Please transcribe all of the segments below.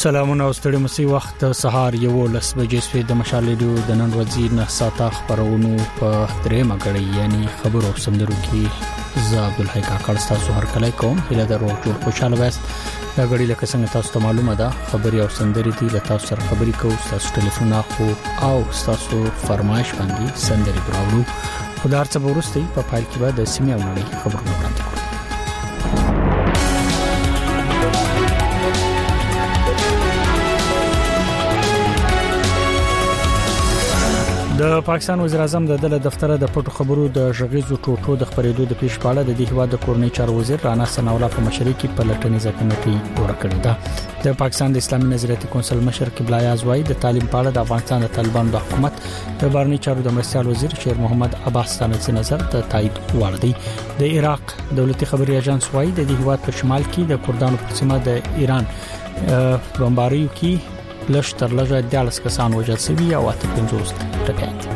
سلامونه او ستړي مسي وخت سهار 11 بجې سوي د مشال ریډیو د نن ورځې نه ساته خبرونو په درېمه غړي یعنی خبرو سندرو کې ز عبد الحی کاکړ تاسو هر کله کوم هله درو ټول خوشاله وست دا غړي لکه څنګه تاسو ته معلومه ده خبري او سندري دي له تاسو سره خبري کوو تاسو ټلیفون اخو او تاسو فرمایش باندې سندري براوړو خدای څخه ورستي په فایل کې به د سیمه ونړي خبرونه وړاندې کوو د پاکستان وزیر اعظم د دفتر د پټو خبرو د ژغیزو ټوټو د خبرېدو د پیش پاله د هیواد د کورنۍ چارو وزیر رانا ثنا الله په مشرۍ کې پلټنیزه کمیټه جوړه کړې ده د پاکستان د اسلامي نظریاتي کونسل مشر قبله اعظم د تعلیم پاله د افغانستان د طالبانو د حکومت د بهرنی چارو د مرستيال وزیر شیر محمد عباس ستانکزي نظر د تایید وړ دی د عراق دولتي خبري اژانس وايي د هیواد په شمال کې د کردانو په سیمه د ایران بمباریو کې لږ تر لږه 10 کسان وژل شوي او 50 ټپيان دي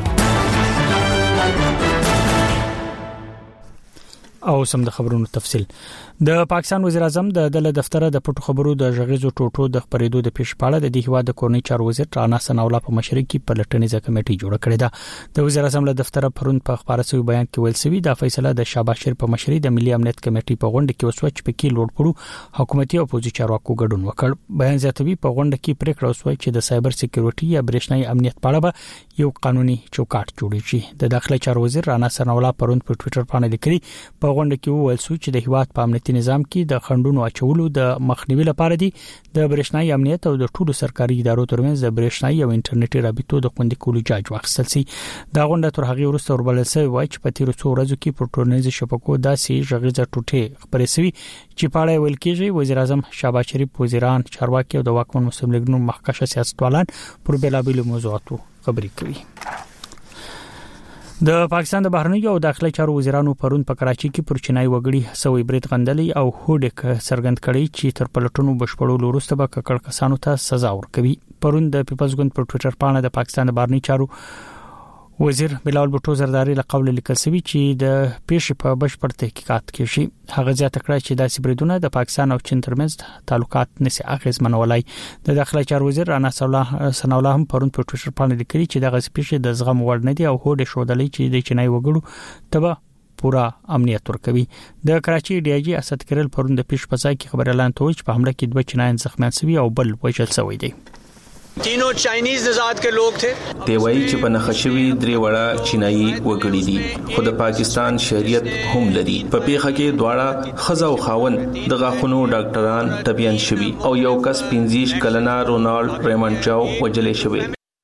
او سم د خبرونو تفصيل د پاکستان وزیر اعظم د دفتر د پټو خبرو د ژغیزو ټوټو د خبرېدو د پیش پاله د هیواد د کورنۍ چارو وزیر رانا ثنا الله په مشرۍ کې پلټنیزه کمیټه جوړه کړې ده د وزیر اعظم له دفتر پرون په خبرسوي بیان کې ویل شوی د فیصله د شاباش شیر په مشرۍ د ملي امنیت کمیټې په غونډه کې وسوچ پکې لوړ کړو حکومتي او پوزي چارواکو ګډون وکړ بیان زیاتوي په غونډه کې پریکړه وسوي چې د سایبر سکیورټي یا برېښنايي امنیت په اړه به یو قانوني چوکاټ جوړ شي د داخلي چارو وزیر رانا ثنا الله پرون په ټوئیټر باندې لیکلي په غونډه کې وویل چې د هیواد په امنیتي نظام کې د خندونو اچولو د مخنیوي لپاره دي د برېښنايي امنیت او د ټولو سرکاري ادارو ترمنځ د برېښنايي او انټرنیټي رابطو د خوندي کولو جاج واخیستل شي دا غونډه تر هغه وروسته وربلل شوی وای چې په تیر څو ورځو کې په ټولنیزو شبکو داسې ژغیزه ټوټه خبرې شوی چې په اړه ویل کېږي وزیر اعظم شهباز شریف وزیران چارواکي او د واکمن مسلم لیګ نو مخکښه سیاستوالان پر بلابل موضوعاتو خبرې کوي د پاکستان د بهرنی او داخلي چارو وزیرانو پرون په کراچي کې پر چینای وګړي سوي برید غندلي او هوډک سرګند کړي چې تر پلټونو بشپړولو وروسته به ککړ کسانو ته سزا ورکوي پرون د پیپلز ګوند پر ټوئیټر باندې د پاکستان د بهرنی چارو وزیر بلال بوټو زرداری له قول لیکل شوی چې د پیښې په بشپړ تحقیقات کې شي هغه ځکه کړی چې د سیبریدونه د پاکستان او چین ترمنځ تعلقات نسی اغیزمنولای د داخلي چارو وزیر رانا ثنا الله هم پرون په ټوئیټر باندې لیکلي چې د پیښې د زغم وړ نه دي او هوډ شودلې چې د چینای وګړو تبه پورا امنیت ورکوي د کراچي ډي اي جي اسد کرل پرون د پیښ په ځای کې خبر اعلان توج په حمله کې 2 چینایان زخمیان شوي او بل وژل شوی دی तीनों चाइनीज नजात के लोग थे دی وایي چې په نخښوي درې وړه چینایي وګړي دي خو د پاکستان شهریت هم لري په پیښه کې دواړه خزا او خاون د غاخونو ډاکټران ټپيان شوي او یو کس 15 کلنه رونالډ ریمنډ چاو وجلې شوی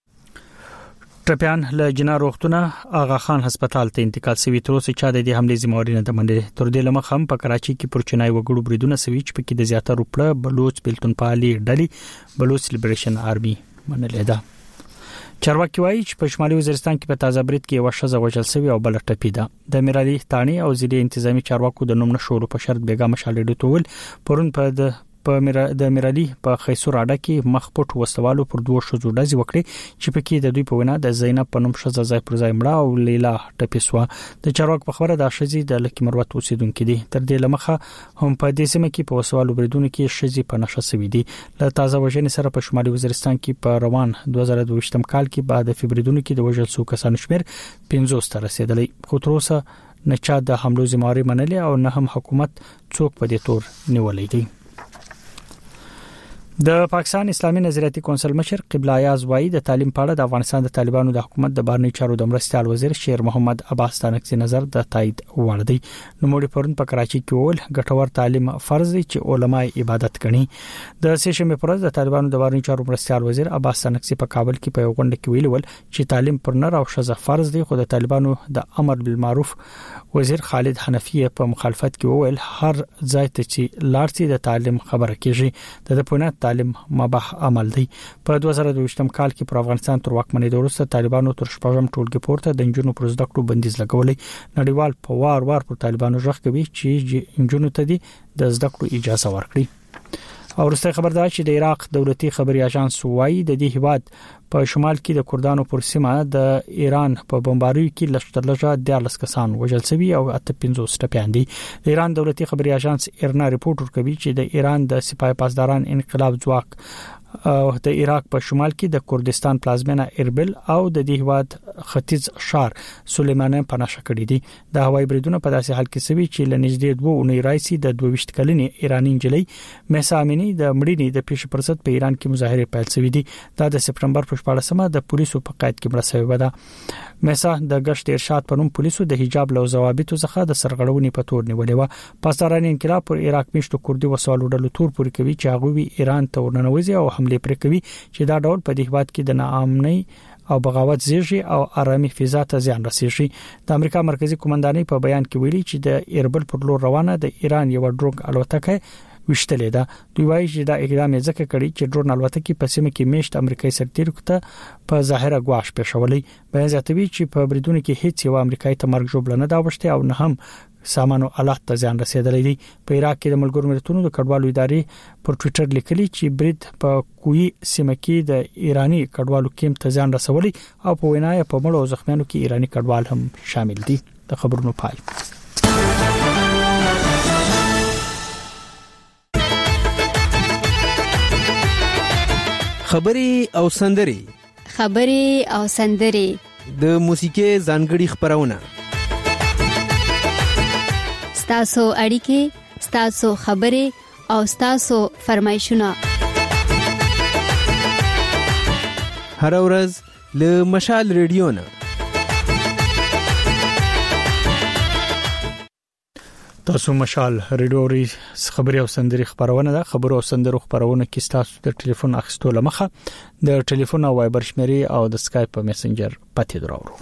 ټپيان له جنا روغتونه آغا خان هسپتال ته انتقال شوی تر اوسه چا د دې حمله ذمہواری نه منلې تر دې لمخ هم په کراچي کې پر چینای وګړو بریدونه سوي چې په کې د زیاتره پړه بلوچ بلتون پالي ډلي بلوچ لیبریشن آرمي منلې ده چارواکي وایي چې په شمالي وزیرستان کې په تازه برید کې یو شخص وژل شوی او بل ټپي ده د میرالي تانی او ضلع انتظامی چارواکو د نوم نشولو په شرط بیګا مشال ډیټو ول پرون د میرالي په خیسور اډه کې مخ پټ وسوالو پر دوه شوزو ډزې وکړي چې په کې د دوی په وینا د زینب په نوم شزه ځای پر ځای مړه او لیلا ټپیسوا د چارواک په خبره د شزي د لکی مروت اوسیدونکو دي تر دې لمخه هم په دې سیمه کې په وسوالو بریدونکو کې شزي په نشه سوي دي له تازه وژنې سره په شمالي وزیرستان کې په روان 2022 کال کې بعد فبرवरी کې د وژل شو کسانو شمیر 50 ته رسیدلی خو تر اوسه نه چا د حملو ذمہواری منلې او نه هم حکومت څوک په دې تور نیولې دي د پاکستان اسلامي نظریاتي کونسل مشر قبله اعظم وايي د تعلیم په اړه د افغانستان د طالبانو د حکومت د بهرنی چارو د مرستيال وزیر شیر محمد عباس ستانکزي نظر د تایید وړ دی نو موږ پرون په کراچي کې ول ګټور تعلیم فرض دی چې علماء عبادت کړي د سیشن په پرز د طالبانو د بهرنی چارو مرستيال وزیر عباس ستانکزي په کابل کې په غونډه کې ویل چې تعلیم پر نر او ښځه فرض دی خو د طالبانو د امر بالمعروف وزیر خالد حنفی په مخالفت کې وویل هر ځای ته چې لارتي د تعلیم خبره کیږي د پونه تعلیم مباح عمل دی په 2022 کال کې پر افغانستان تر واکمنۍ وروسته طالبانو تر شپږم ټولګي پورته د انجونو پر زده کړو بندیز لګولې نړیوال په وار پر طالبانو ژغ کوي چې انجونو ته د زده کړو اجازه ورکړي او وروسته خبر دا چې د عراق دولتي خبري اژانس وایي د دې هیواد په شمال کې د کردانو پر سیمه د ایران په بمباریو کې لشترلجه 14 کسان وژل شوي او 55 ټپيان دي. د ایران دولتي خبري اژانس ایرنا ریپورت ورکوي چې د ایران د سپاه پاسداران انقلاب ځواک او د عراق په شمال کې د کردستان پلازمینه اربیل او د دې هیواد ختیځ شهر سلیمانیه په نشه کړی دي. د هوایي بریدونو په داسې حال کې سوي چې لنږدې 2 اونۍ راځي د 22 کلنې ایرانی انجلۍ مهسا امینی د مړینې د پیښې پر ضد په ایران کې مظاهره پیل شوې دي. دا د سپټمبر په 14مه د پولیسو په قید کې مړه شوې ده. مهسا د گشت ارشاد په نوم پولیسو د حجاب له ضوابطو څخه د سرغړونې په تور نیولې و. پاسداران انقلاب پر عراق میشتو کردي وسوالو ډلو تور پوري کوي چې هغه ایران ته ورننوځي او حمله پر کوي چې دا ډول په دې هیواد کې د ناامنۍ او بغاوت زیږي او آرامي فضا ته زیان رسیږي. د امریکا مرکزی قومندانۍ په بیان کې ویلي چې د اربل پر لور روانه د ایران یو ډروګ الوتکه وشتلې ده. دوی وایي چې دا اقدام یې ځکه کړی چې ډرون الوتکه په سیمه کې میشت امریکایي سرتیرو ته په ظاهره غواش پېښولې. بیان زیاتوي چې په بریدونو کې هیڅ یو امریکایي ته مرګ جوړ نه دا وشته او نه هم سامانو آلات ته ځان رسیدلې دي. په عراق کې د ملګرو ملتونو د کډوالو ادارې پر ټوئیټر لیکلي چې برید په کوی سیمه کې د ایرانی کډوالو کیمپ ته ځان رسولي او په وینا یې په مړو او زخمیانو کې ایرانی کډوال هم شامل دي. د خبرونو پای. خبري او سندري د موسیقي ځانګړي خبرونه ستاسو اړیکې، ستاسو خبرې او ستاسو فرمایشونه هر ورځ له مشال ریډیو نه. تاسو مشال ریډیو خبري او سندري خبرونه ده. خبرو او سندرو خبرونه کې تاسو د ټلیفون اخیستو لمخه د ټلیفون او وایبر شمیرې او د اسکایپ په میسنجر پته دراوړو.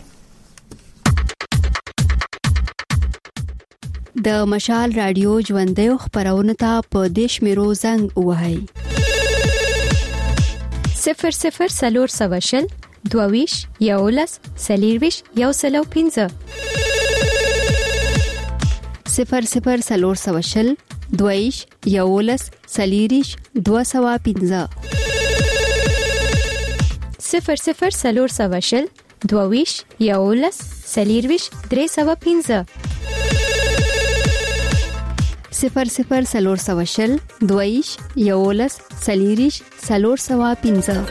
د مشال رادیو ژوندۍ خبرونه ته په دیش میرو زنګ وهاي 00 سلور سواشل دوویش یولس سلیرویش یوسلو 15 00 سلور سواشل دوویش یولس سلیریش 215 00 سلور سواشل دوویش یولس سلیرویش 315 00 سلور سواشل دویش یولس سلیریش 315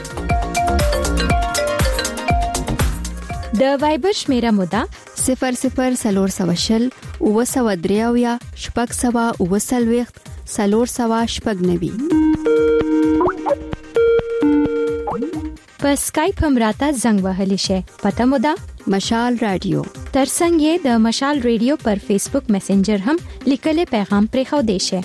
د وایبر شمیره مودا 00 سلور سواشل او سوا دریاویا شپږ سوا او سلويخت سلور سوا شپږ نوي. په اسکایپ هم راته زنګ وهلی شي. پته مودا مشال رادیو. ترڅنګ یې د مشال ریډیو پر فیسبوک میسنجر هم لیکل پیغام پرې خو دی شي.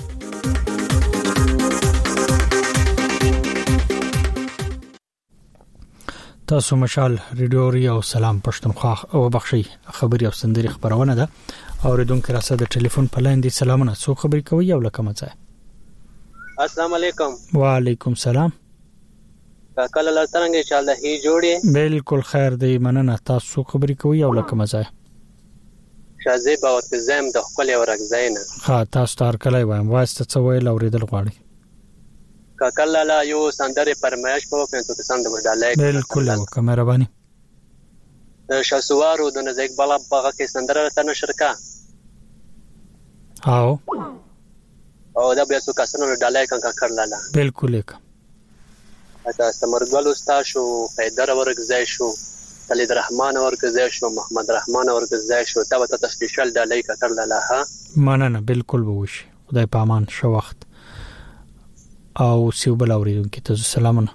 تاسو مشال ریډیو او سلام پښتونخوا او بخشي خبري او سندري خبرونه ده. اوریدونکو راځه د ټلیفون په لاین دي. سلامونه، څو خبري کوي او لکه مزه. السلام علیکم. وعلیکم سلام. کله لا څنګه ان شاء الله هي جوړي. بالکل خیر دی مننه. تاسو خبري کوي او لکه مزه. شازه با وتزم د خپل ورګزاینه. ها تاسو تار کله وایم واسطه څه ویل اوریدل غواړي. کله لا یو سندره پرمایش په وکړو ته سند ورډالای. بالکل وکړه مهرباني. شاسوارو د نزیک بالا باغه کې سندره ته نشر کا. او دا بیا څو کسانو ورډالای کنه کړلاله. بالکل یک. اته سمرګل استاد شو، حیدر ورګزای شو، خالد رحمان ورګزای شو، محمد رحمان ورګزای شو. دا ته سپیشل ډالای کړلاله. ها مننه بالکل به وشي. خدای په امان شو وخت. او سیوبل اوریدونکو ته سلامونه.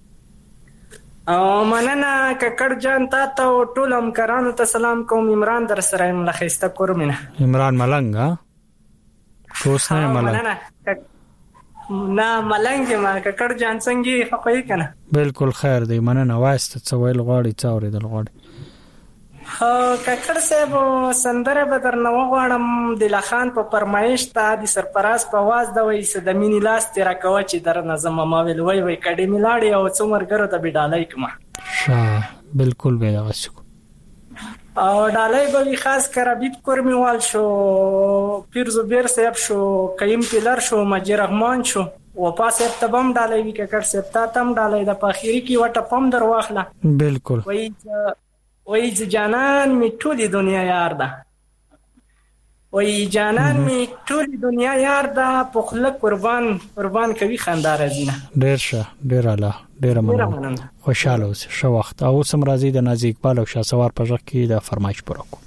او مننه ککړ جان تاسو ټول همکارانو ته سلام کوم. عمران در سره ملخصته کومنه. عمران ملنګ توس نه ملنګ نه ملنګ ما ککړ جان څنګه خپې کنه. بالکل خیر دی مننه. واسطه څو ویل غواړي څو اوریدل غواړي. ککړ صاحب سندره به درنه وغواړم. د لخان په فرمایش ته د سرپراز په واز د وې د مینی لاس تیر کوي چې درنه زما ما ویل وای کډې میلاړي او څومرګرو ته بډالای کما. بالکل به غوښو. او ډالای به خاص کر بیت کورمیوال شو، پیر زبیر صاحب شو، قیم پیلر شو، مجید رحمان شو، وپا صاحب ته بم ډالې وی ککړ صاحب ته تم ډالې د پاخيري کې وټه پم در واخله بالکل وای جانان می ټولي دنیا یار ده وای جانان می ټولي دنیا یار ده په خلک قربان کوي خندار ازینه ډیر ښه ډیر اعلی ډیر مننه خوشاله اوسه شو وخت او سم راضي د نازي اقبال او شاسوار په ځکه کې د فرمایش پوره کو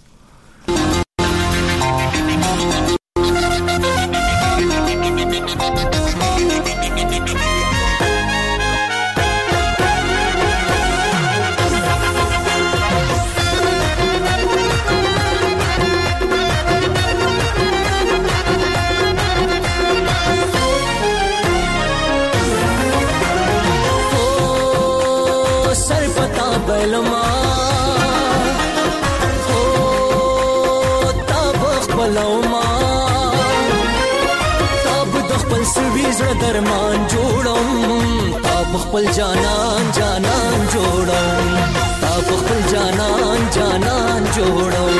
درمان جوړم تاب خپل جانان جوړم تاب خپل جانان جوړم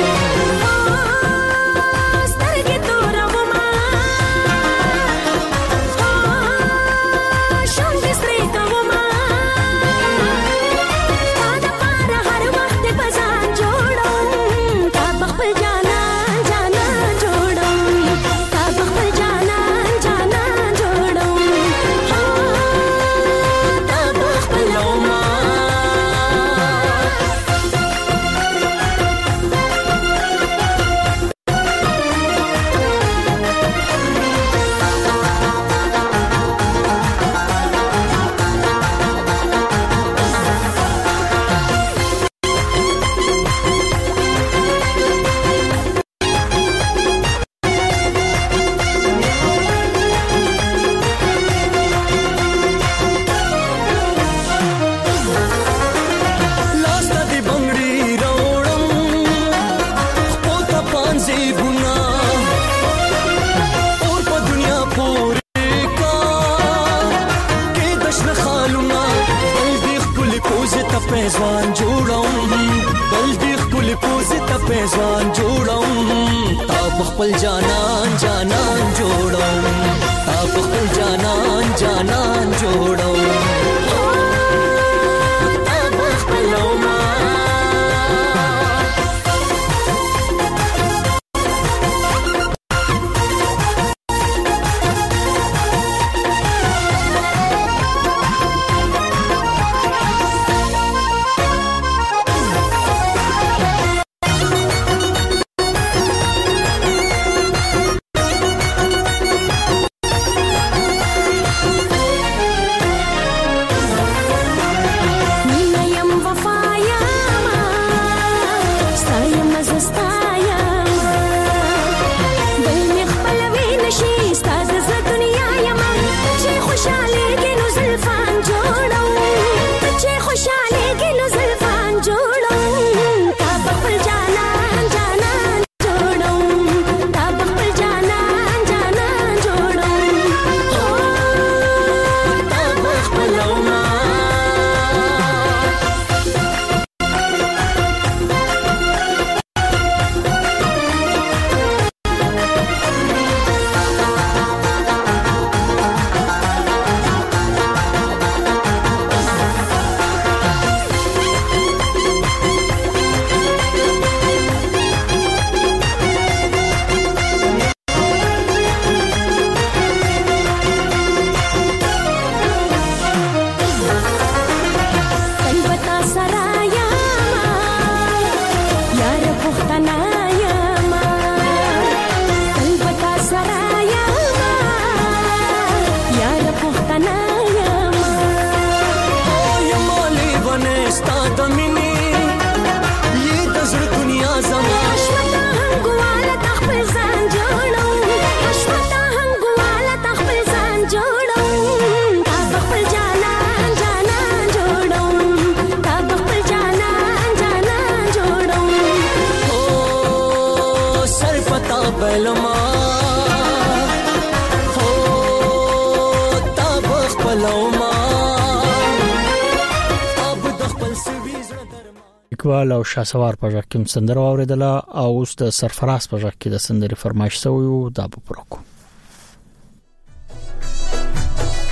اقبال او شاسوار په ځکه کوم سندره اوریدله او اوس د سرفراز په ځکه د سندري فرمایش سوی دا په پروکو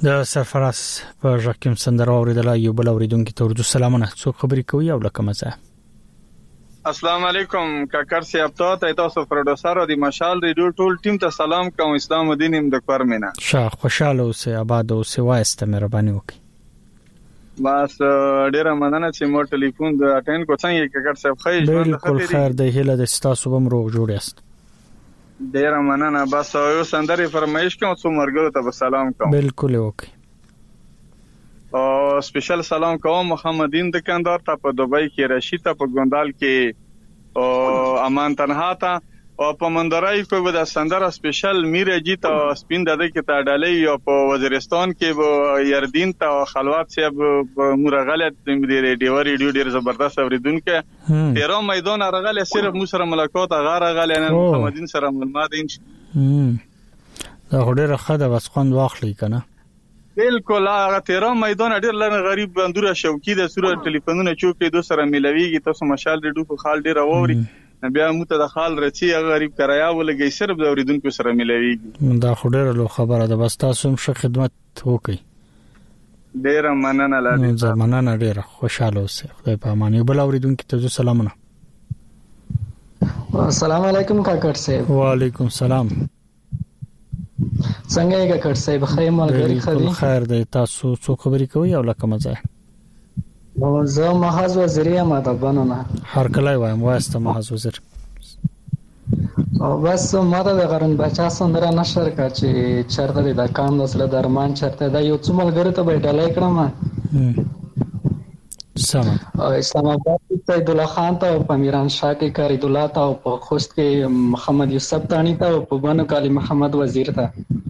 د سرفراز په ژکم سندره اوریدله یو بل اوریدونکو ته ورته سلامونه څو خبرې کوي او لکه مزه. السلام علیکم کاکر صاحب ته تاسو پروډوسر او د مشال ریډیو ټول ټیم ته سلام کوم. اسلام الدین ام د کورمینا شاه خوشاله اوسه آباد اوسه وایسته مهرباني وکړي. بس ډیره مننه چې مو ټلیفون د اټینډ کو څنګه کاکر صاحب خیر بالکل خیر د هله د تاسو بم روغ جوړ یاست. ډیره مننه. بس یو سندري فرمایش کوم څو مرګو ته سلام کوم. بالکل وکي. او سپیشل سلام کوم محمدین دکاندار ته په دوبۍ کې، رشید ته په ګوندال کې، او امان تنها ته، او په مندرای کې د سندره سپیشل میرجی ته سپین دده کې ته ډالۍ، او په وزیرستان کې یردین ته خلوات صاحب مرغلت د ریډیو ډیر زبردست اوریدونکو 13 میدان رغله صرف مو سره ملاقات غاره غله نه محمدین سره معلومات دا هډه خده وسخوند واخلي کنه. بالکل هغه 13 میدان ډیر لنه غریب بندوره شوکی د سوره ټلیفونونه چوکې دو سره ملويږي. تاسو مشال ریډیو په خال ډیر اوري بیا موته د خال رچی غریب کرایا ولګي صرف د اوریدونکو سره ملويږي. دا خډه له خبره ده بس تاسو هم ښه خدمت وکي. ډیر مننه لاله زمانه ډیر خوشاله اوسه. خدای په امان. یو بل اوریدونکو ته سلامونه. السلام علیکم کاکر صاحب. وعلیکم السلام. څنګه یې کاکر صاحب؟ خیر ملګری خدي خیر دی. تاسو څو خبرې کوي او لکه مزه؟ زه محاذ وزیری ما د بنونه هر کله وایم واسطه محاذ وزیر. او بس ما د غرن بچا سندره نشر کا چې چرته د کام نسل درمان چرته دا یو څو ملګری ته بیٹلای کړم. سم اسلام آباد کې عبد الله خان ته، په میران شاه کې کارید الله ته، او په خوست کې محمد یوسف تانی ته، او په بنو کالی محمد وزیر ته.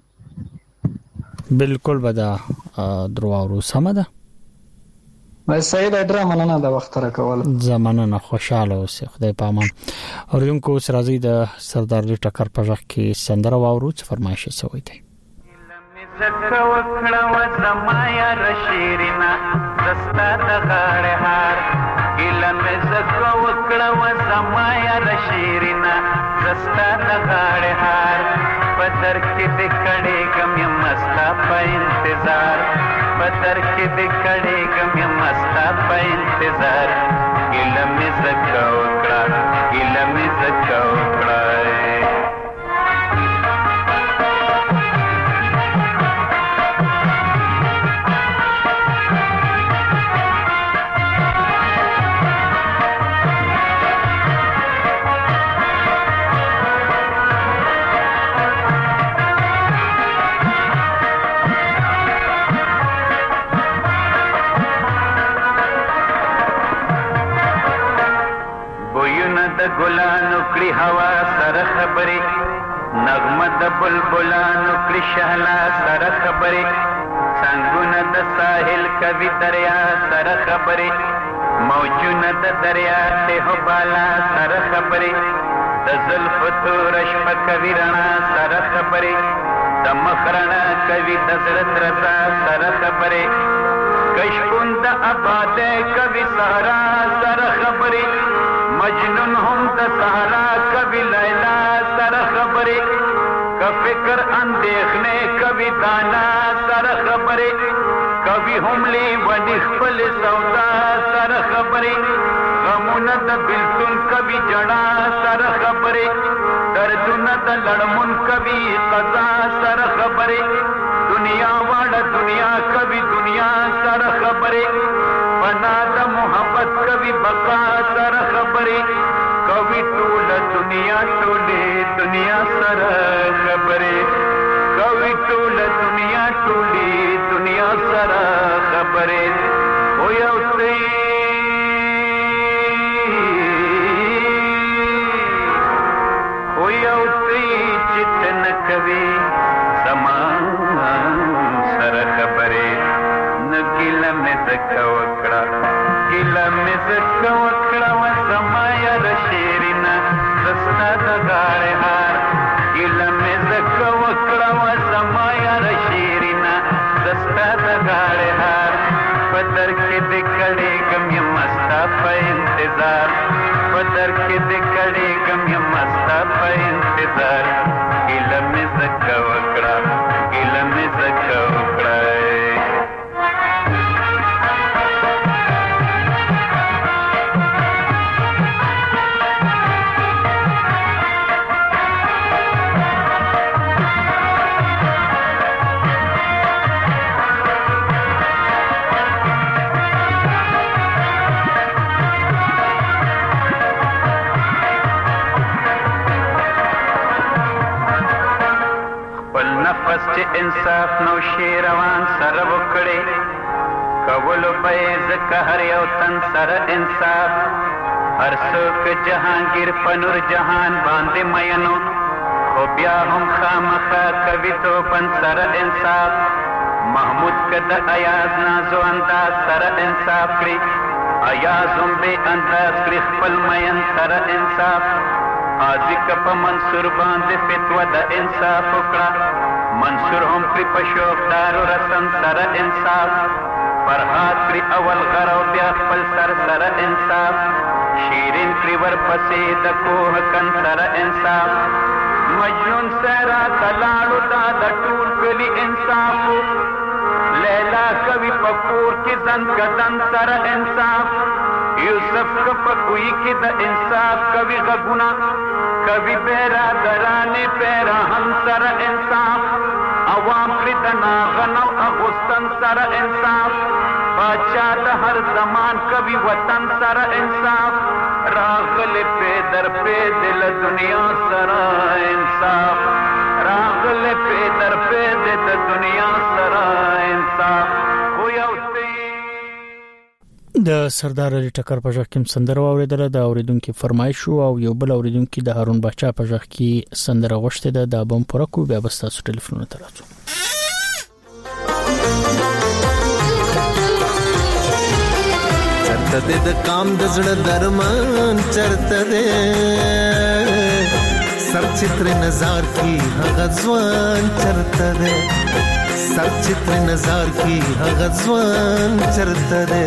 بالکل بدا درواورو سم ده. سید ډیر مننه د وخت را کول. زمانه نه خوشاله اوسه. خدای په امان. اوریدونکو سره راځي د سردار ډیر ټکر په ځخ کې سندره واورو چې فرمایش شوی دی. زکه وکړه و زمایا رشیرینا دستا د غاړه هار ګل مې زکه وکړه و زمایا رشیرینا دستا د غاړه هار پدر کې د کړي غم مستا په انتظار پدر کې د کړي غم مستا په انتظار ګل مې زکه وکړه ګل مې زکه وکړه. ګلانو کړي هوا سره خبرې نغمه د بلبلانو کړي شهلا سره خبرې څنګهونه د ساحل کوي دریا سره خبرې موجونه د دریا ته بالا سره خبرې د زلفو تور شپه کوي رڼا سره خبرې د مخرڼه کوي د زړه رضا سره خبرې کشکون د آباد کوي صحرا سره خبرې مجنون هم د صحرا کبھی لیلا سر خبرے کفکر اندیخنے کبھی دانا سر خبرے کبھی حملی ونی خپل سودا سر خبرے غمون د بلتون کبھی جڑا سر خبرے دردون د لڑمن کبھی قضا سر خبرے دنیا واڑ دنیا کبھی دنیا سر خبرے بنا د محبت کبھی بقا سر خبرے کبھی ټول دنیا ټولې دنیا سر خبرے کبھی ټول دنیا ټولې دنیا سر خبرے او یو چتن کوي زمان سر خبرے نګیل مې زکه وکړه ګیل مې زکه وکړه و زمایا رشیرینا دستا د غاړه هار ګیل مې زکه وکړه و زمایا رشیرینا دستا د غاړه هار پدر کې د کړي غم مستا په انتظار پدر کې د کړي غم مستا په انتظار ګیل مې زکه وکړه ګیل مې زکه وکړه. ځان سره وکړې کولو به زکه هر یو تن سره انصاف هر څوک جهانگیر په نور جهان باندې مینو خو بیا هم خامخا کوي توپن سره انصاف محمود که د ایاز نازو انداز سره انصاف کړي ایاز هم بې انداز کړي خپل مین سره انصاف قاضي که په منصور باندې فتوه د انصاف وکړه منصور هم پرې په شوقدارو رسم سره انصاف فرهاد پرې اول غر او بیا خپل سر سره انصاف شیرین پرې ورپسې د کوه کن سره انصاف مجنون سره تلاړو دا د ټول کلي انصاف لیلا کوي په کور کې زن کدن سره انصاف یوسف که په کوی کې د انصاف کوي غږونه کوي برادرانې پیرهن سره انصاف عوام پرې د ناغن او اغوستن سره انصاف باچا د هر زمان کوي وطن سره انصاف راغلی پیدر پیدل دنیا سره انصاف راغلی پیدر پیدل دنیا سره انصاف خو یو د سردار علي ټکر په ځخ کې سندره اوریدله د اوریدونکو فرمایش او یو بل اوریدونکو د هارون بچا په ځخ کې سندره غوښته ده د بم پوره کو بیا بس تاسو ټلیفون ته راځو چرته د کام د زړه درمان چرته ده سر چتر نظر کی هغه ځوان چرته ده سر چتر نظر کی هغه ځوان چرته ده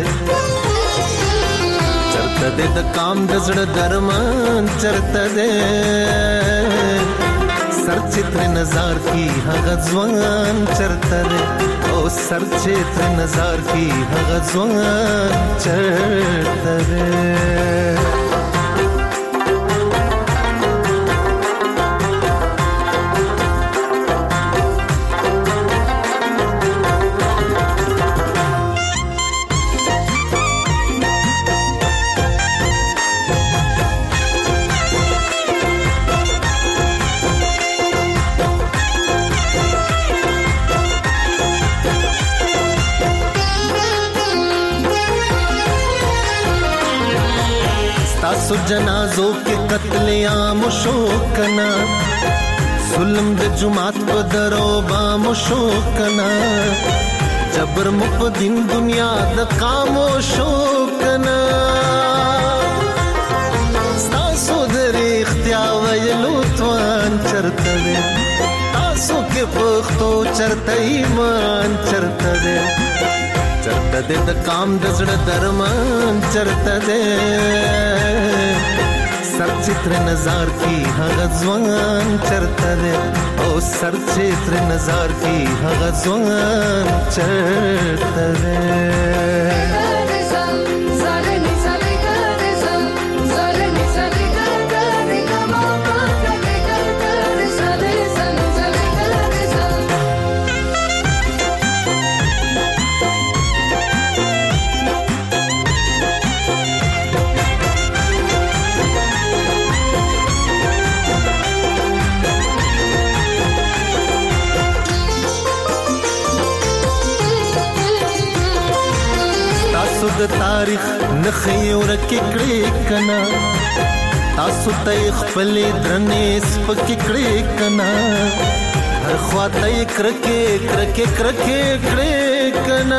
چرته د کام د زړه درمان چرته ده سر چتر نظر کی هغه ځوان چرته ده او سر چتر نظر کی هغه ځوان چرته ده سو جنازوں کے قتل عام شوکنا ظلم د جماعت په درو بام شوکنا جبر مقدم دنیا د قام شوکنا تاسو در اختیار ویلو توان چرته ده تاسو کې پختو چرته ایمان چرته ده چرته ده د کام د زړه درمان چرته ده سر چتر نظر کی هغه ځوان چرته ده او سر چتر نظر کی هغه ځوان چرته ده د تاریخ نخي ورکه کړي کنا تاسو ته خپل درنې سپک کړي کنا هر خواته کرکه کرکه کرکه کړي کنا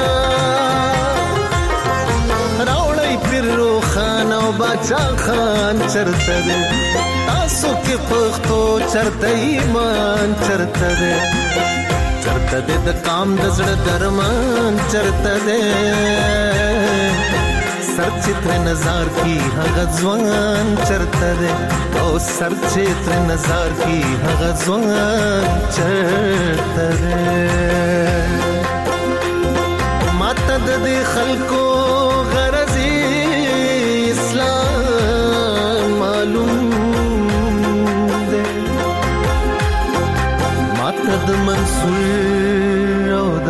راوړی پیرو خان او باچا خان چرته ده تاسو کې پختو چرته ایمان چرته ده چرته ده د کام د زړه درمان چرته ده سر چتر نظر کی هغه ځوان چرته ده او سر چتر نظر کی هغه ځوان چرته ده ماته د خلکو غرضی اسلام معلوم ده ماته د منصور او د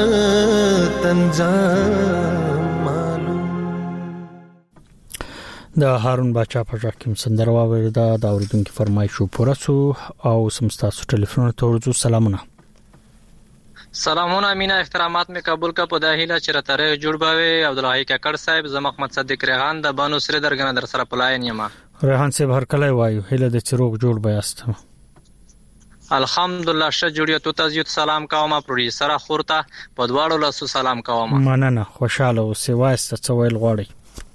سقراط د هارون باچا په ځکه سندره واوریده د اوریدونکو فرمایشو پوره سو او سمستاسو ټلیفون ته ورځو سلامونه. سلامونه مینا احترامات می قبول کا په داهله چې راتره جوړ باوي عبدالحی ککړ صاحب زم محمد صدیق ریحان د بانو سره درګنه در سره پلاین یما ریحان صاحب هر کله وایو هله د چروغ جوړ بیاست الحمدلله ش جوړیه تو تاسو سلام کوم پروډوسر خورته په دواړو لاسو سلام کوم مننه خوشاله او سیوایست څویل غوړی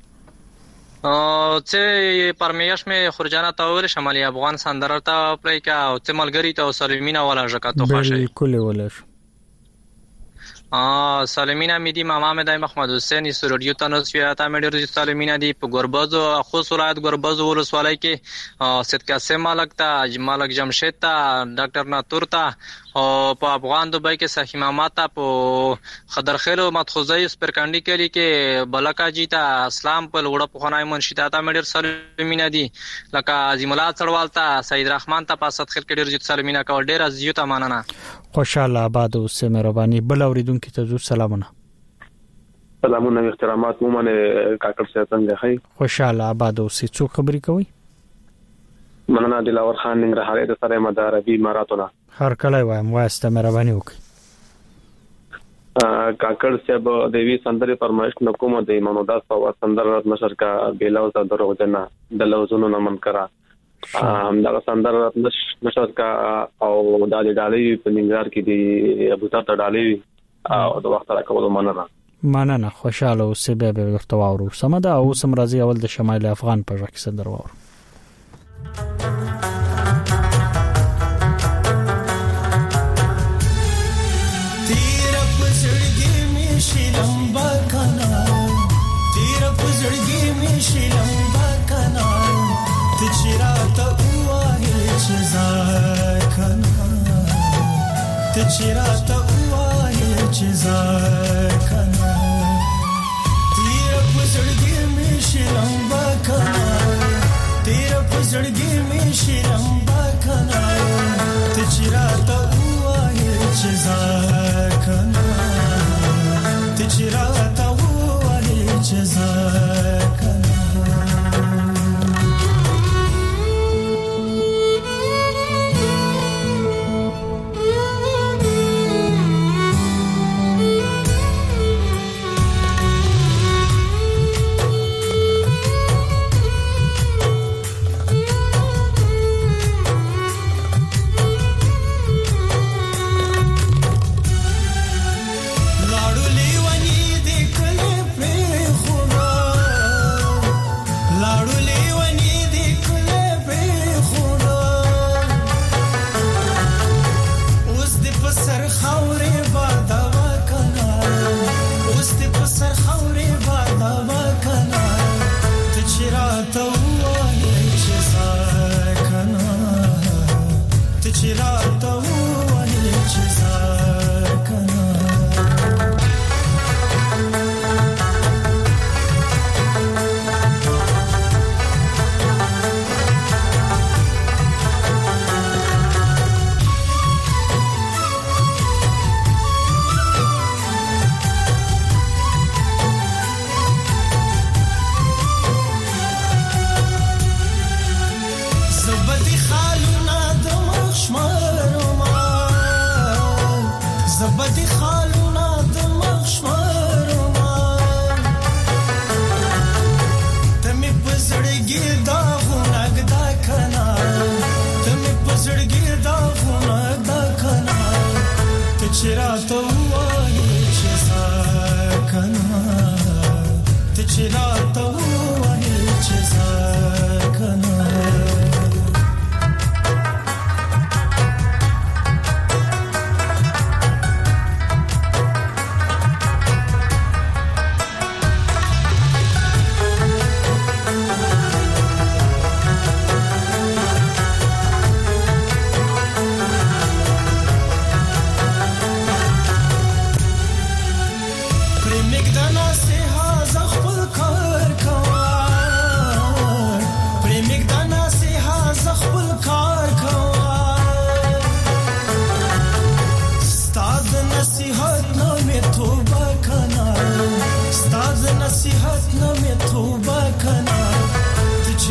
چې پرمیش می خرجانه تاول شمالي افغان سندره ته پلی کا او چې ملګری ته سلیمینا ولا ژکاتو خوشه بالکل ولش سلیمینا میدی ماما مې د محمد حسین سروډیو تنوسیا تا مې ډیر سلیمینا دی په ګوربازو خو ولایت ګوربازو ولسوالۍ کې سید قاسم مالک ته مالک جمشید ته ډاکټر ناتور ته او په افغان دوبای کې صحیح ماماتا په خضرخیل او مدخوزی سپرکانډي کې بلکا جی ته اسلام په لوړه په خنای منشیتا ته مې ډیر سلیمینا دی لکه عظیم الله چړوال ته سید رحمان ته پاسد خل کې ډیر سلیمینا کول ډیر عزیو ته ماننه خوشاله آباد او سه مهرباني بل اوریدونکو ته زو سلامونه. سلامونه احترامات مومنه کاکړ صاحب څنګه هي خوشاله آباد او سه څو خبرې کوي مننه دلاور خان ننګرهاري د سره مدار عربي اماراتونه هر کله وایم واسطه مهرباني وکړي. کاکړ صاحب د وی سندري فرمایش نکوم د ایمانو داس او سندر نشر کا بیلاو ز درو جنا د لوزونو نمن کرا دا سندر نشر کا او د ډالۍ په ننګار کې دی ابو تا ډالۍ او د وخت راکول مننه خوشاله او سبب ورته واورو سمدا او سم راځي اول د شمال افغان په ځکه سندر واورو लंबा कनाल तेरा पुजड़गी में शी लंबा कनाल तिचरा तो हुआ है चजार कनाल तिचरा तो हुआ है चजार कनाल तेरा पुजड़गी में शी लंबा कनाल तेरा पुजड़गी में शी लंबा कनाल तिचरा तो हुआ है चजार कनाल تجراته ولجزاك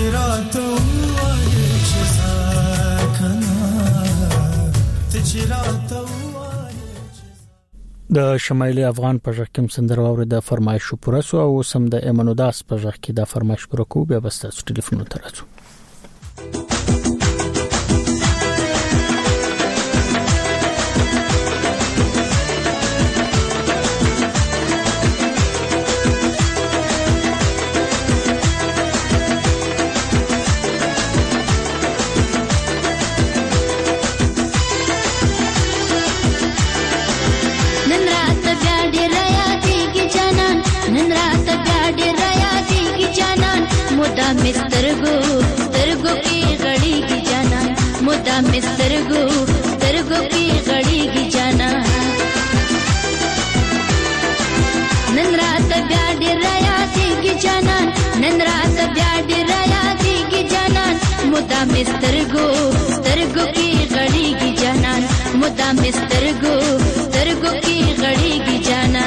چراته وایې چې ځکنا ته چراته د شمالي افغان په ژغ کې سندره واوري د فرمایش پوره سو او سم د ایمنوداس په ژغ کې د فرمایش پوره کو بیا بس تاسو ټلیفون ترڅو मिस्तरगो तरगो की घड़ी की जाना मुद्दा मिस्तरगो तरगो की घड़ी की जाना नंदरात ब्याड राया की जाना नंदरात ब्याड राया की जाना मुद्दा मिस्तरगो तरगो की घड़ी की जाना मुद्दा मिस्तरगो तरगो की घड़ी की जाना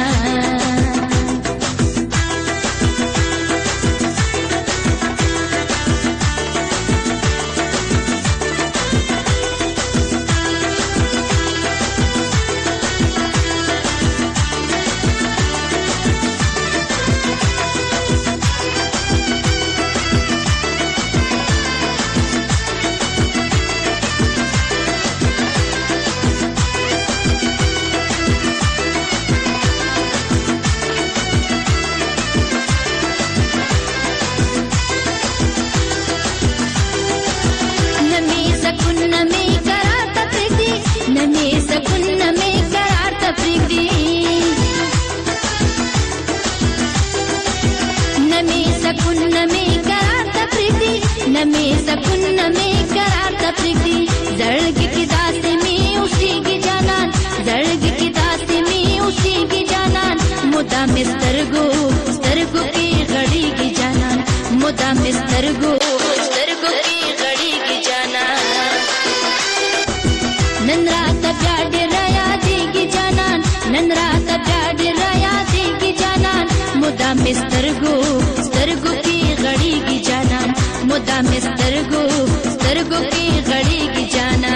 मिस्तरगो तरगो की घड़ी की जाना मुद्दा मिस्तरगो तरगो की घड़ी की जाना नंदरात प्याड राया की जाना नंदरात प्याड राया की जाना मुद्दा मिस्तरगो तरगो की घड़ी की जाना मुद्दा मिस्तरगो तरगो की घड़ी की जाना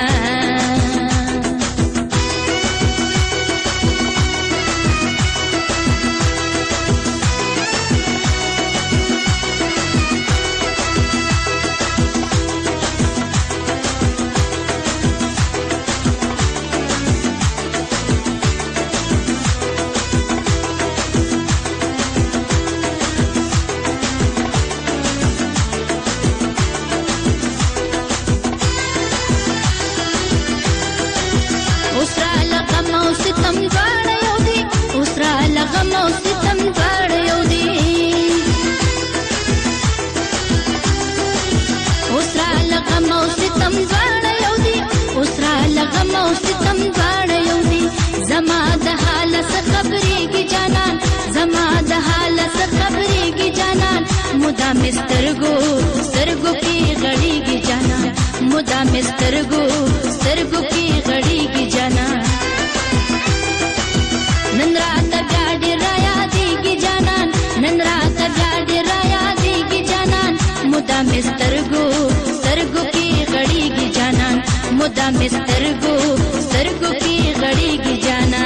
मुद्दा मिस्तरगो सरगो की घड़ी की जाना मुद्दा मिस्तरगो सरगो की घड़ी की जाना नंदरात ब्याड राया की जाना नंदरात ब्याड राया की जाना मुद्दा मिस्तरगो सरगो की घड़ी की जाना मुद्दा मिस्तरगो सरगो की घड़ी की जाना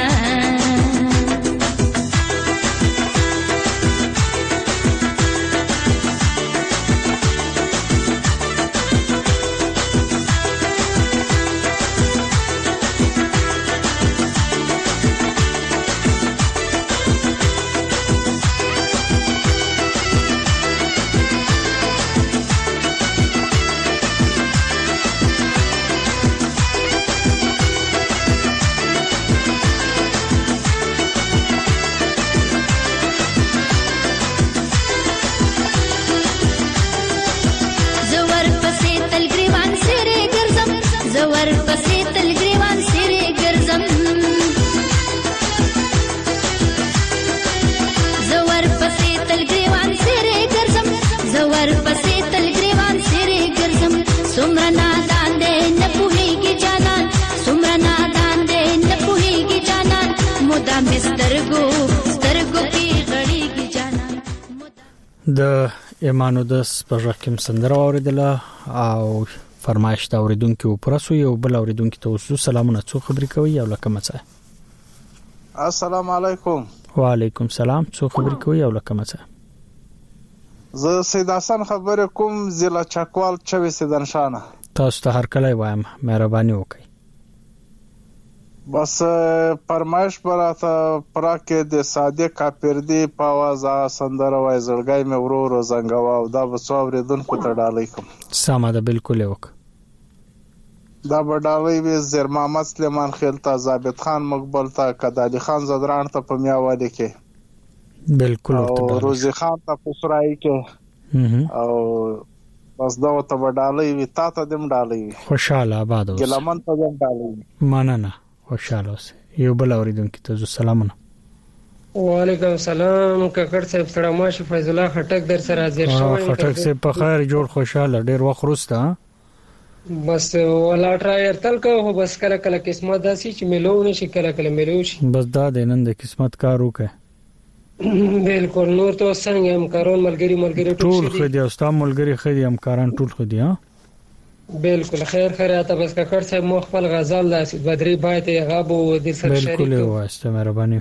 د ایمانو د سپږکم سندره اوریدله او فرمایش دا اوریدونکو پرسو یو بل اوریدونکو ته وسو سلامونه څو خبرې کوي او لکه مڅه. السلام علیکم. وعلیکم السلام. څو خبرې کوي او لکه مڅه. زه سید حسن خبرې کوم ضلع چکوال چوي سیدنشانه. تاسو ته هر کله وایم مهرباني وکړئ. بس فرمایش براته پراکه د صادق کاپردی په आवाज سندره وای زړګای مې ورور زنګوا او دا بسوورې دونکو ته ډالۍ کوم. سمه ده بالکل وک. دا بډاوی وی زیر محمد سلیمان خیل ته ضابط خان مقبل ته کدالی خان زدران ته په میاواله کې بالکل او روزي خان ته په سرای کې او بس دا ته بډالی وی تا ته دم ډالۍ. خوشاله آباد اوس. ګلمن ته دم ډالۍ. مننه. خوشاله اوسه. یو بل اوریدونکو ته سلامونه. وعلیکم السلام ککړ صاحب سلاماش فیض الله خټک در سره حاضر شوم. خټک صاحب په خیر جوړ خوشاله ډیر وخت وروسته. بس ولا ټرایر تل کو بس کله کله قسمت داسي چې ملو نشي کله کله ملو شي. بس دا د نن د قسمت کار وکړه. بالکل نور ته څنګه همکارون ملګری ټول خدي او ستاسو ملګری خدي همکاران ټول خدي ها. بالکل خیر خیراته بس ککړ صاحب مو خپل غزل د اسید بدري بایت غابو د سر شریک. بالکل واسطه مهرباني.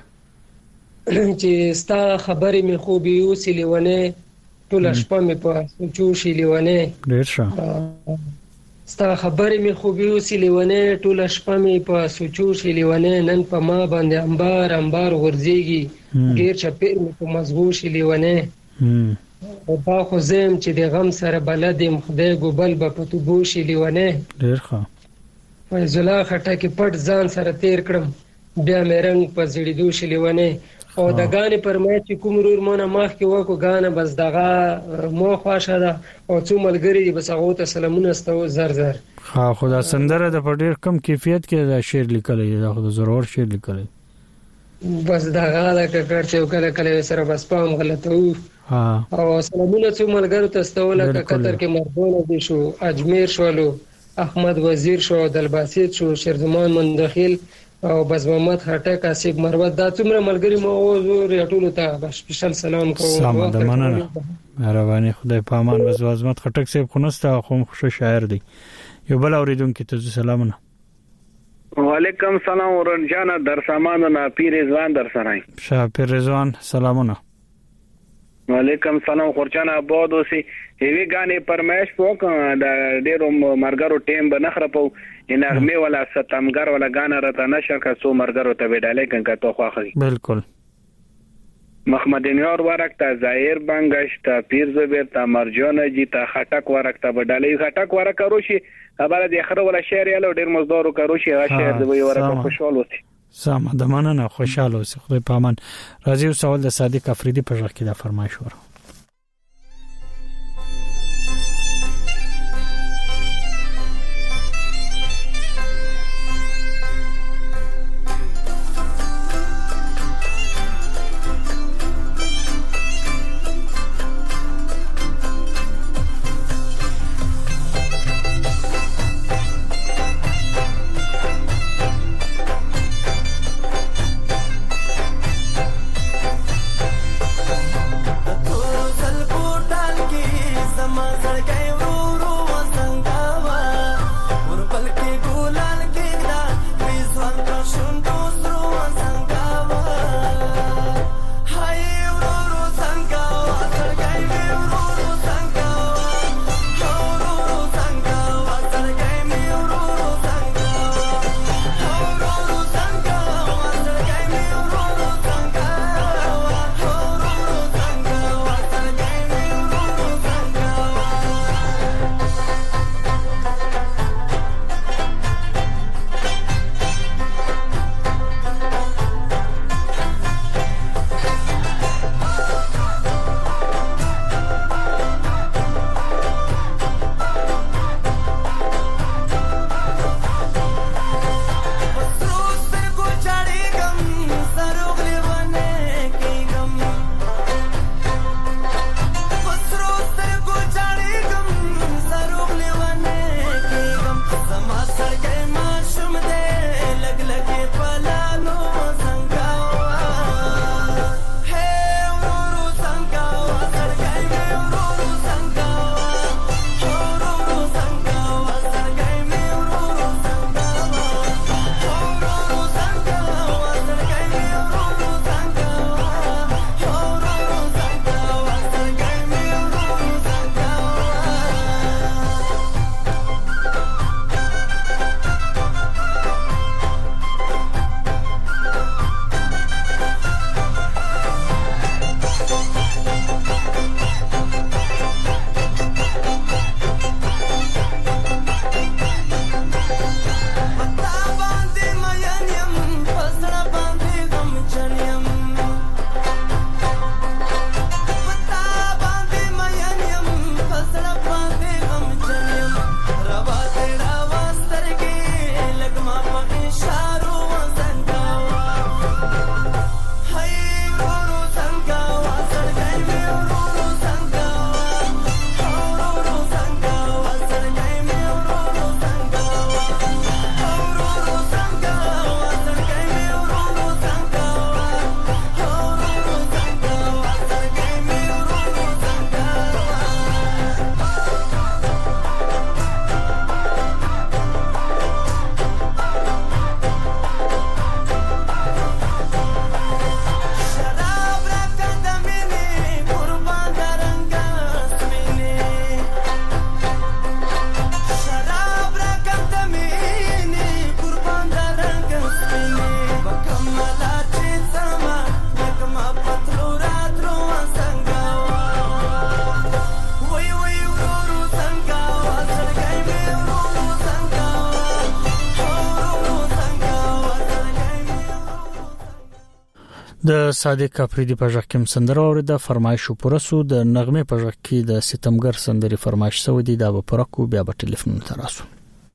چې ستا خبرې می خوبي یو سلیونه ټول شپه می په چوشي لیونه. ډیر ښه. ستا خبرې می خوبي یو سلیونه ټول شپه می په سوچوشي لیونه نن په ما باندې انبار ورځيږي ډیر چپیر می په مزغوشي لیونه. او با خو زم چې د غم سره بلدم خدای ګوبل به په توبوشي لیونه. ډیر ښه. فیض الله خټک پټ ځان سره تیر کړم بیا مې رنگ په زړی دوشي لیونه. او د غانې پرمای چې کوم رور مونږه مخ کې وکړو غانه بس دغه مو خواشه ده او څو ملګری دي بس هغه ته سلامونه ستو زر. ها خدا سندره د پډیر کم کیفیت کې دا شعر لیکلی دا خو ضرور شعر لیکلی. بس دغه د ککړ چې کله کله سره بس پام غلطو. ها او سلامونه څو ملګرو ته ستوله قطر کې مرګونه دي شو اجمیر شولو احمد وزیر شو دلباسیت شو شرزمان مندخیل او بس محمد خټک اسیب مروت دا څومره ملګری مو زور ټولو ته سپیشل سلام کوم. سلام ده مننه مهرباني خدای په امان وز عظمت خټک صاحب خونسته خو خوش شاعر دی. یو بل اوریدونکو ته سلامونه. وعلیکم السلام ورنجانا در سامان نه پیر رضوان در سره. شاه پیر رضوان سلامونه. وعلیکم السلام خورچان آباد اوسې هیوی غانې پرمایش پوک د ډیرو مرګرو ټیم بنخره پو انغمه ولا ستمګر ولا غانه رته نشه کا سو مرګرو ته وډالې کنه تو خواخي. بالکل. محمد انور ورک تا ظاهر بنگش تا پیر زبیر تا مرجان جی تا خټک ورک تا وډالې خټک ورک کروشي خبره د اخره ولا شعر یالو ډیر مزدور کروشي هغه شعر د وی ورک خوشاله وتی. سلام د مننه خوشاله اوسه خدای په امان. راځي سوال د صادق افریدی په ځخ کې د فرمایش ور. Oh د صادق افریدي په ځخ کې سندره اوریده فرمایش پرسو د نغمه په ځخ کې د ستمګر سندري فرمایش سو دي دا په پرکو بیا په ټلیفون تراسو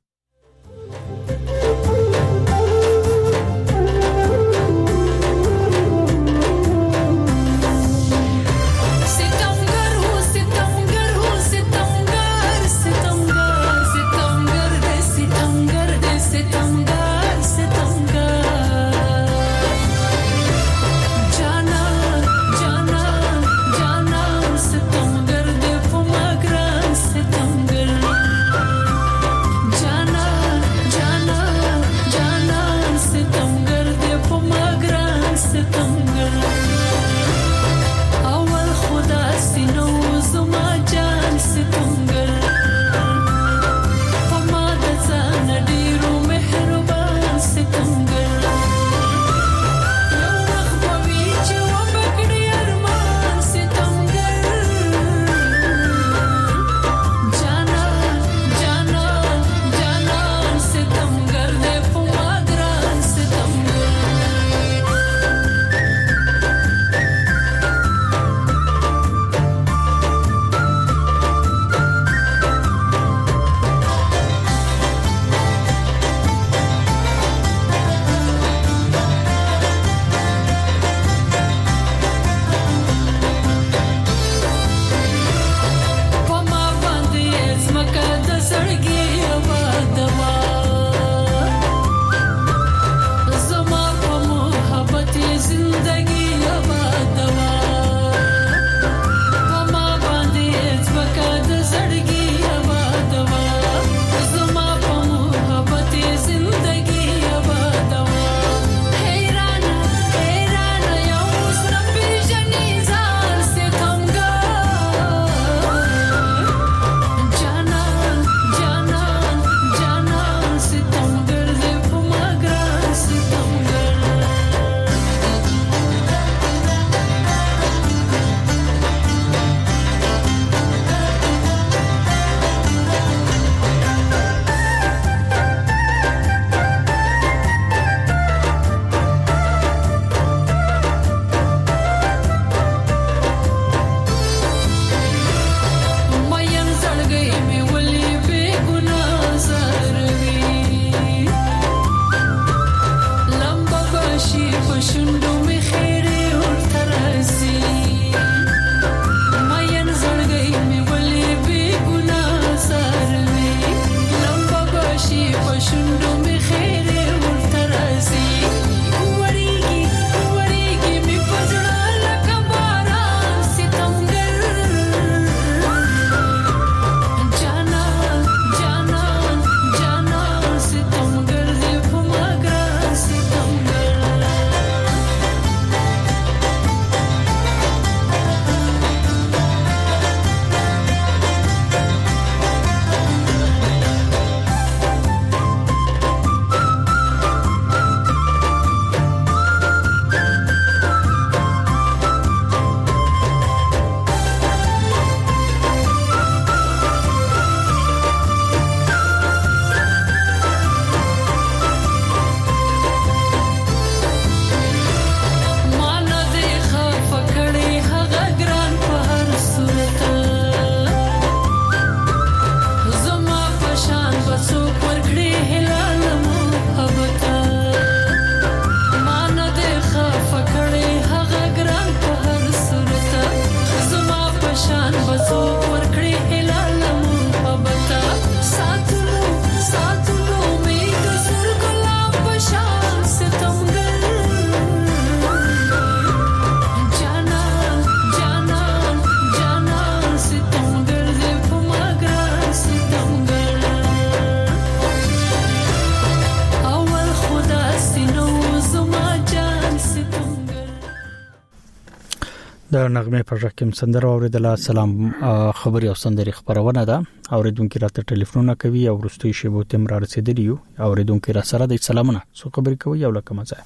د نغمه په ځخ کې سندره اوریدله. سلام خبري او سندري خبرونه ده. اوریدونکو راته ټلیفون کوي او ورستي شی بو تم را رسیدلی یو. اوریدونکو را سره د سلامونه سو خبري کوي او لکه مزه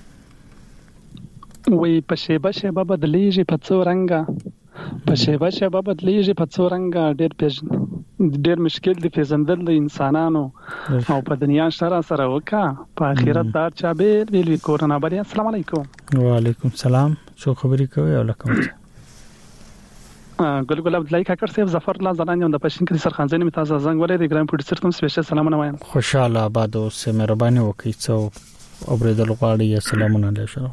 وی په شیبه شیبه بدلیږي په څو رنګه په شیبه شیبه بدلیږي په څو رنګه ډېر مشکل دی پیژندل د انسانانو او په دنیا سره وکا په آخرت دار چا بیل ویل کورونه بری. السلام علیکم. وعلیکم السلام. څو خبرې کوي او لکه ګل عبد الله کاکړ صاحب ظفر الله زنان یم د پښین کې سرخانځنې می تاسو زنګ ولې د ګرام پروډوسر تم سپیشل سلامونه وایم. خوشاله آباد اوسه، مهرباني وکړئ څو اوریدل غواړي. سلامونه علیکم.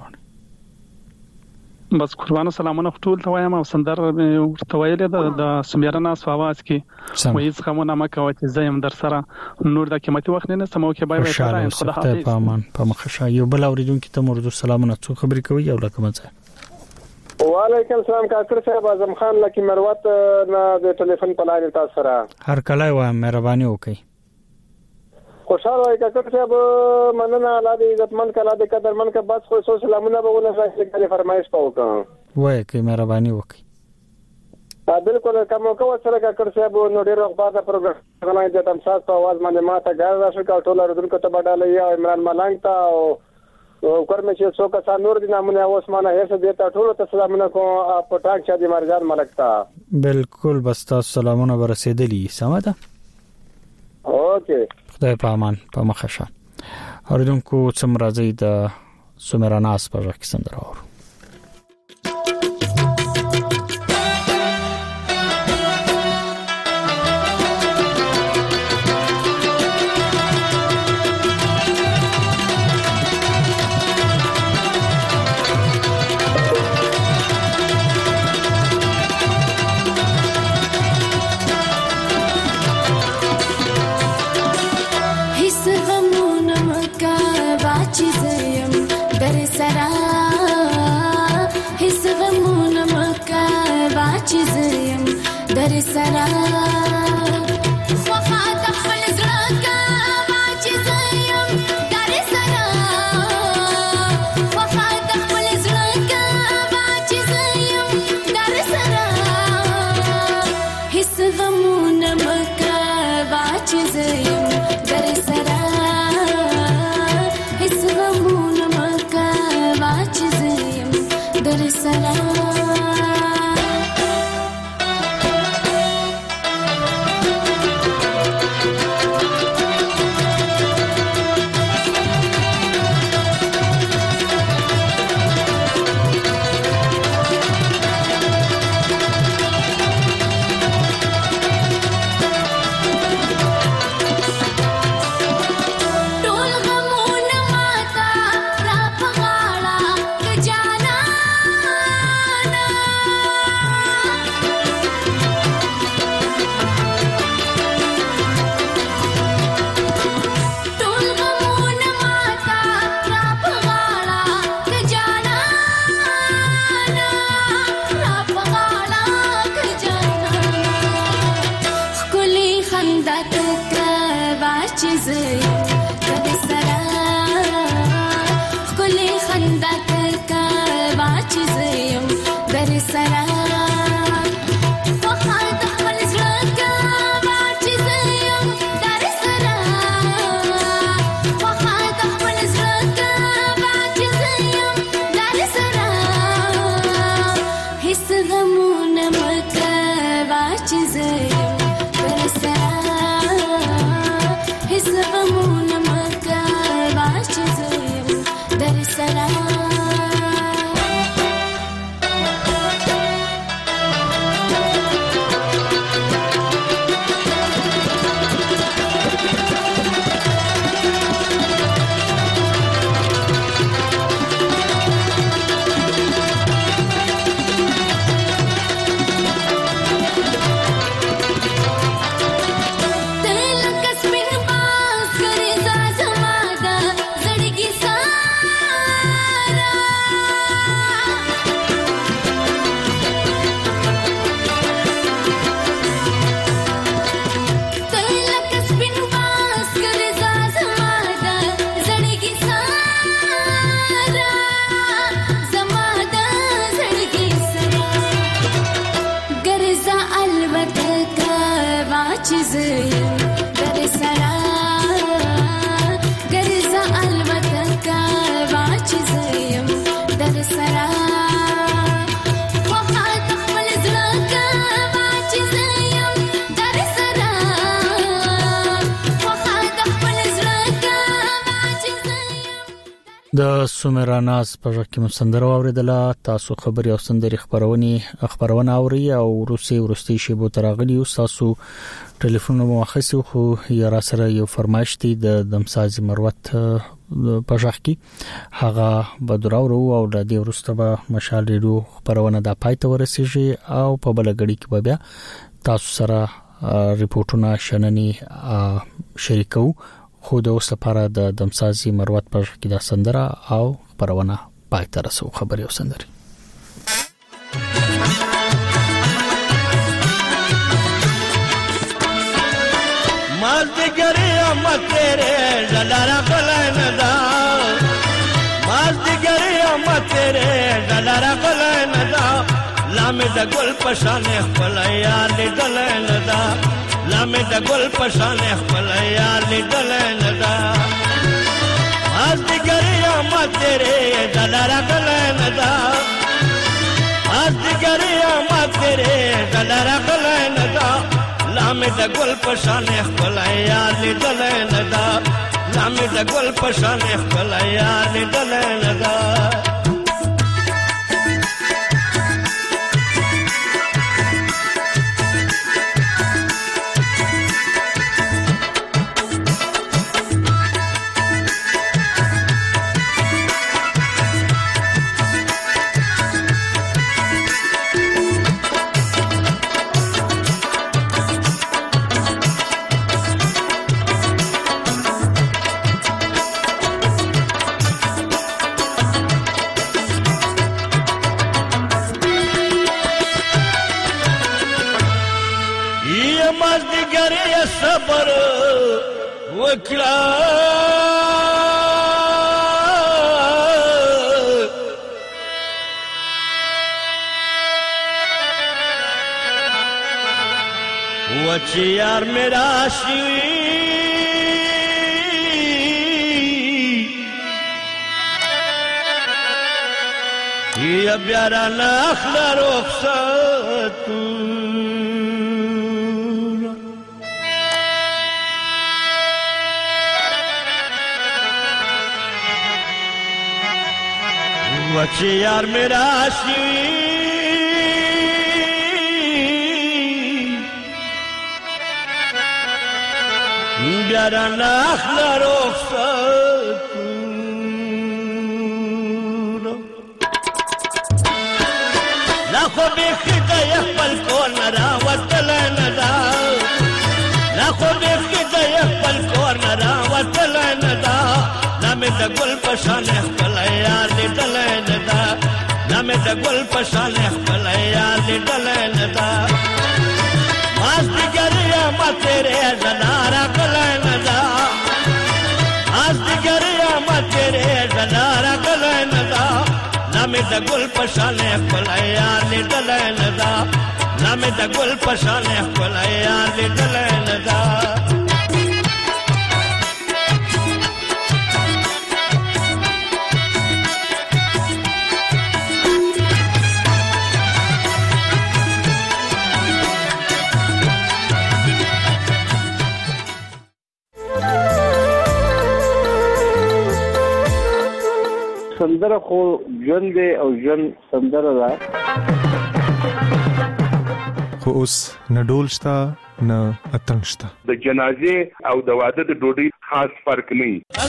بس قربانو سلامونه ټول ته وایم او سندر ورته ویل د سمیرنا سواواز کې وایي څخمونه ما کوي چې زم در سره نور د قیمتي وخت نه سمو کې بای بای سره خدا حافظ. په امان په مخشه یو بل اوریدونکو ته مرزو سلامونه څو خبرې کوي او لکه مزه. وعلیکم السلام کاکړ صاحب. اعظم خان لکی مروت نه د ټلیفون په لاین تاسو سره هر کله وایم مهرباني وکړئ. خوشاله وای کاکړ صاحب. مننه الله دې عزتمن کړه د قدرمن کا بس خو سلامونه به ولې راځي فرمایش پاوکم وای کی مهرباني وکړئ. بالکل کوم کو سره کاکړ صاحب نو ډیر وخت بعد پروګرام غواړم د تمساس په आवाज باندې ماته ګار راشي کا ټول رودونکو ته بدل یا عمران ملنګ ته او کورمه چې څوک کسان نور دي نامونه اوسمانه هرڅه دیتا ټول ته سلامونه کو په ټاک چې د مرجان ملک ته بالکل بس تاسو سلامونه ورسېدلی سم ده. اوکې خدای په امان په مخشه. اوریدونکو څوم راځي د سومراناس په وخت سندره اورو. در سرا وفا تخفل زرقا باچی زیم در سرا وفا تخفل زرقا باچی زیم در سرا حس غمون مکا باچی زیم در سرا حس غمون مکا باچی زیم در سرا د سومراناز په ژکه مسندر اوریدله تاسو خبري او سندري خبرونه اوري او ورستي شیبو ترغلی او تاسو ټلیفون مؤخص خو یا را سره یو فرمایش دي د دمسازي مروت په ژکه هغه بدراورو او د دې ورسته به مشال ریډیو خبرونه د پایته ورسیږي او په بلګړی کې بیا تاسو سره ریپورتونه شننی شریکو خو د اوس لپاره د دمسازي مروت پر کې د سندره او خبرونه پاتې رسو خبري او سندري مازدګری امت تیرے زلارا بلندا مازدګری امت تیرے زلارا بلندا لامه د ګل پشان خپل یار لیدل ندا لامه د ګل پشان خپل یار لیدل ندا مازدګری امت تیرے زلارا بلندا مازدګری امت تیرے زلارا بلندا لامه د ګل پشان خپل یار لیدل ندا لامه د ګل پشان خپل یار لیدل ندا صبر وکړه وچی یار میرا شي یا بیارا نخلا رخصتو وچی یار میرا شي بیارا نخلا رخصتو لاخو بیخی دا یخبل کور نرا وطل ندا لاخو بیخی دا یخبل کور نرا وطل ندا لامه د ګل پشان خپل یار لیدل ندا لامه د ګل پشان خپل یار لیدل ندا مازدګریا متره زنارا کل ندا مازدګریا متره زنارا کل ندا لامه د ګل پشان خپل یار لیدل ندا لامه د ګل پشان خپل یار لیدل ندا سندره خو ژوند دی او ژوند سندره ده خو اوس نه ډول شته نه اتڼ شته د جنازې او د واده د ډوډۍ خاص فرق نه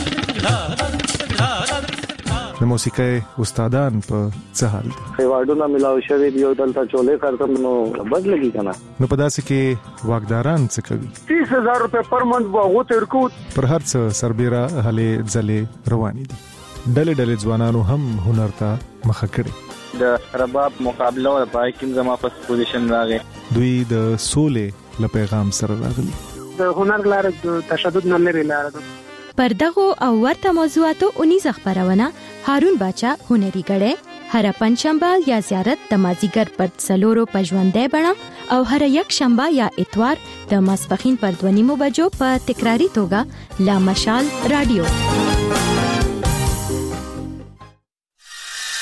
د موسیقۍ استادان په څه حال دي ایوارډونه ملاو شوی دی او دلته چولې خرڅم نو بد لګي کنه نو په داسې کې واګداران څه کوي 30000 روپے پر منث واغو تر کو پر هر څه سربېره هلي ځلې روانې دي ډلې ځوانانو هم هنر ته مخه کړي د رباب مقابله او پای کې زما په پوزیشن راغی دوی د سولې له پیغام سره راغلي د هنر لار د تشدد نه لري لار پر دغه او ورته موضوعاتو 19 خبرونه هارون باچا هنري غړې هر پنځشنبه یا زیارت د مازیګر پر څلورو پژوندې بڼه او هر یک شنبه یا اتوار د ماسپخین پر 2:30 بجو په تکراری توګه لا مشال رادیو